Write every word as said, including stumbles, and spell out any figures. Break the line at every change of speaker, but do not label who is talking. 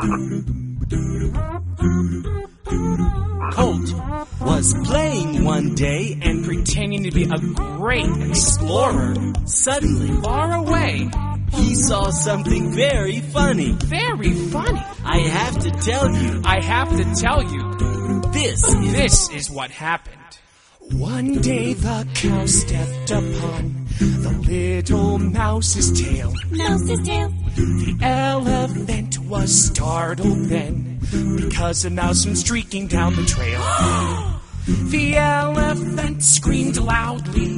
Colt was playing one day and
pretending to be a great explorer.
Suddenly,
Far away.
he saw something very funny.
Very funny.
I have to tell you,
I have to tell you,
this is...
this is what happened. One day the cow stepped upon the little mouse's tail.
Mouse's tail.
The elephant was startled then, because a mouse went streaking down the trail. The elephant screamed loudly.